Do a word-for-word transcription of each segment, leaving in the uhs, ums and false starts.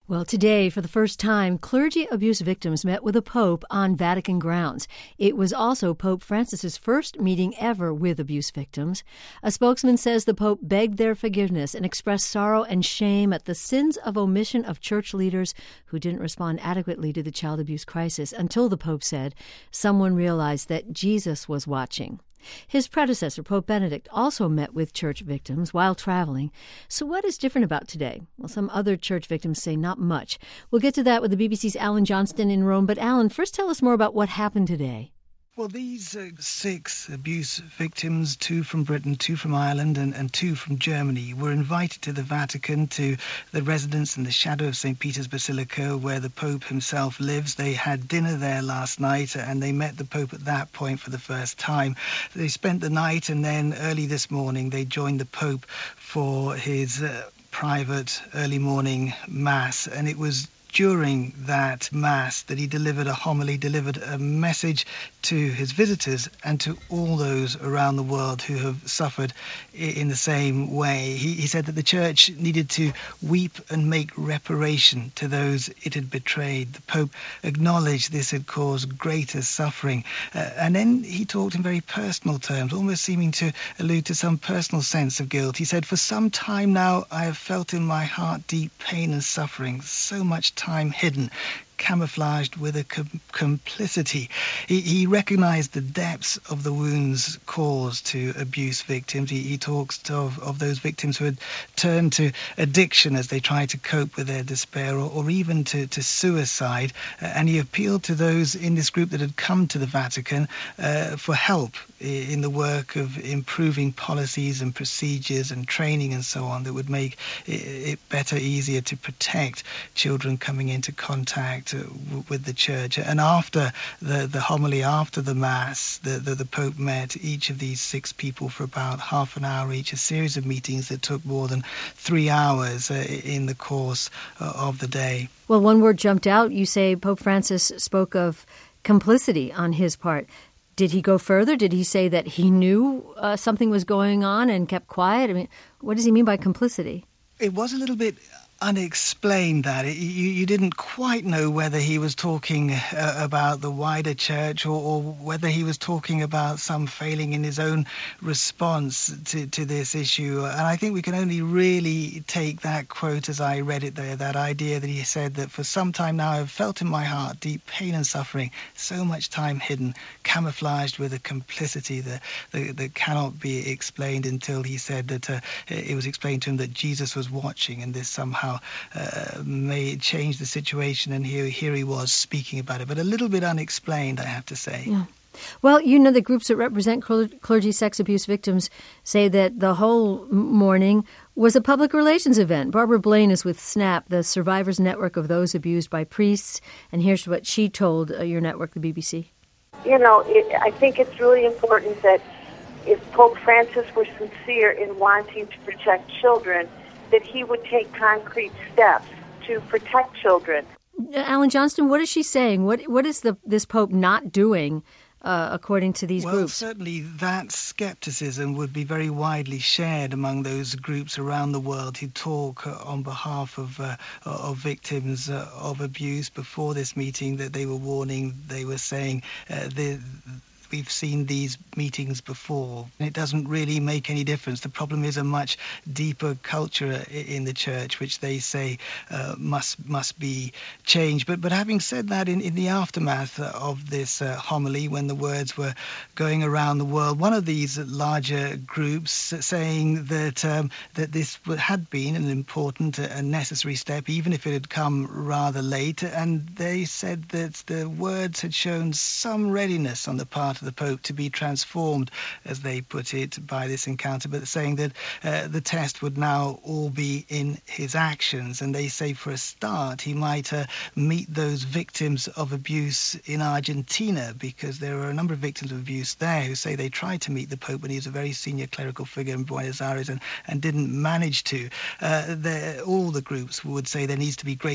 Well, today, for the first time, clergy abuse victims met with a pope on Vatican grounds. It was also Pope Francis's first meeting ever with abuse victims. A spokesman says the pope begged their forgiveness and expressed sorrow and shame at the sins of omission of church leaders who didn't respond adequately to the child abuse crisis until, the pope said, someone realized that Jesus was watching. His predecessor, Pope Benedict, also met with church victims while traveling. So what is different about today? Well, some other church victims say not much. We'll get to that with the B B C's Alan Johnston in Rome. But Alan, first tell us more about what happened today. Well, these uh, six abuse victims, two from Britain, two from Ireland, and, and two from Germany, were invited to the Vatican, to the residence in the shadow of Saint Peter's Basilica, where the Pope himself lives. They had dinner there last night, and they met the Pope at that point for the first time. They spent the night, and then early this morning they joined the Pope for his uh, private early morning Mass, and it was during that Mass that he delivered a homily, delivered a message to his visitors and to all those around the world who have suffered in the same way. He, he said that the Church needed to weep and make reparation to those it had betrayed. The Pope acknowledged this had caused greater suffering. Uh, and then he talked in very personal terms, almost seeming to allude to some personal sense of guilt. He said, "For some time now I have felt in my heart deep pain and suffering, so much time hidden, camouflaged with a com- complicity." He, he recognized the depths of the wounds caused to abuse victims. He, he talks of, of those victims who had turned to addiction as they tried to cope with their despair, or, or even to, to suicide. Uh, and he appealed to those in this group that had come to the Vatican uh, for help in the work of improving policies and procedures and training and so on that would make it better, easier to protect children coming into contact with the Church. And after the, the homily, after the Mass, the, the, the Pope met each of these six people for about half an hour each, a series of meetings that took more than three hours uh, in the course uh, of the day. Well, one word jumped out. You say Pope Francis spoke of complicity on his part. Did he go further? Did he say that he knew uh, something was going on and kept quiet? I mean, what does he mean by complicity? It was a little bit unexplained, that it, you, you didn't quite know whether he was talking uh, about the wider Church, or, or whether he was talking about some failing in his own response to, to this issue. And I think we can only really take that quote as I read it there, that idea that he said that for some time now I've felt in my heart deep pain and suffering, so much time hidden, camouflaged with a complicity that, that, that cannot be explained, until he said that uh, it was explained to him that Jesus was watching, and this somehow Uh, may change the situation, and here here he was speaking about it, but a little bit unexplained, I have to say. Yeah. Well, you know, the groups that represent clergy sex abuse victims say that the whole morning was a public relations event. Barbara Blaine is with SNAP, the Survivors Network of those abused by priests, and here's what she told uh, your network, the B B C. You know, it, I think it's really important that if Pope Francis were sincere in wanting to protect children, that he would take concrete steps to protect children. Alan Johnston, what is she saying? What What is the this Pope not doing, uh, according to these well, groups? Well, certainly that skepticism would be very widely shared among those groups around the world who talk uh, on behalf of uh, of victims uh, of abuse. Before this meeting, that they were warning, they were saying uh, the we've seen these meetings before. It doesn't really make any difference. The problem is a much deeper culture in the Church, which they say uh, must must be changed. But but having said that, in, in the aftermath of this uh, homily, when the words were going around the world, one of these larger groups saying that um, that this had been an important and necessary step, even if it had come rather late. And they said that the words had shown some readiness on the part of the Pope to be transformed, as they put it, by this encounter, but saying that uh, the test would now all be in his actions. And they say, for a start, he might uh, meet those victims of abuse in Argentina, because there are a number of victims of abuse there who say they tried to meet the Pope when he was a very senior clerical figure in Buenos Aires and, and didn't manage to. Uh, all the groups would say there needs to be greater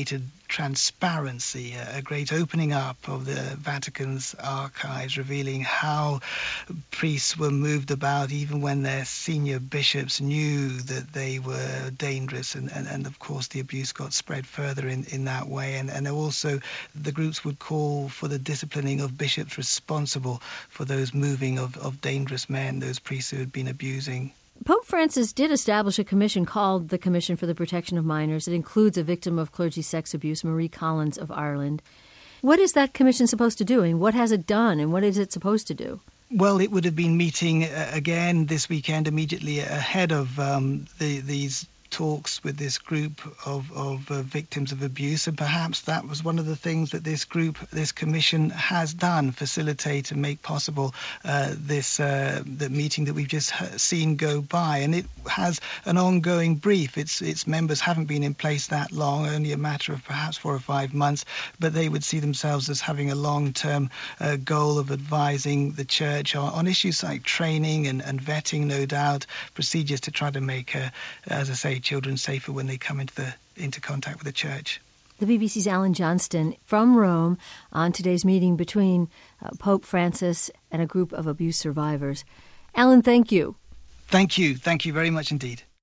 transparency, a, a great opening up of the Vatican's archives, revealing how priests were moved about even when their senior bishops knew that they were dangerous, and, and, and of course the abuse got spread further in, in that way. And, and also the groups would call for the disciplining of bishops responsible for those moving of, of dangerous men, those priests who had been abusing. Pope Francis did establish a commission called the Commission for the Protection of Minors. It includes a victim of clergy sex abuse, Marie Collins of Ireland. What is that commission supposed to do, and what has it done, and what is it supposed to do? Well, it would have been meeting uh, again this weekend, immediately ahead of um, the, these talks with this group of, of uh, victims of abuse, and perhaps that was one of the things that this group, this commission has done, facilitate and make possible uh, this uh, the meeting that we've just seen go by. And it has an ongoing brief. Its its members haven't been in place that long, only a matter of perhaps four or five months, but they would see themselves as having a long-term uh, goal of advising the church on, on issues like training and, and vetting, no doubt, procedures to try to make, uh, as I say, children safer when they come into the into contact with the church. The B B C's Alan Johnston from Rome on today's meeting between uh, Pope Francis and a group of abuse survivors. Alan, thank you. Thank you. Thank you very much indeed.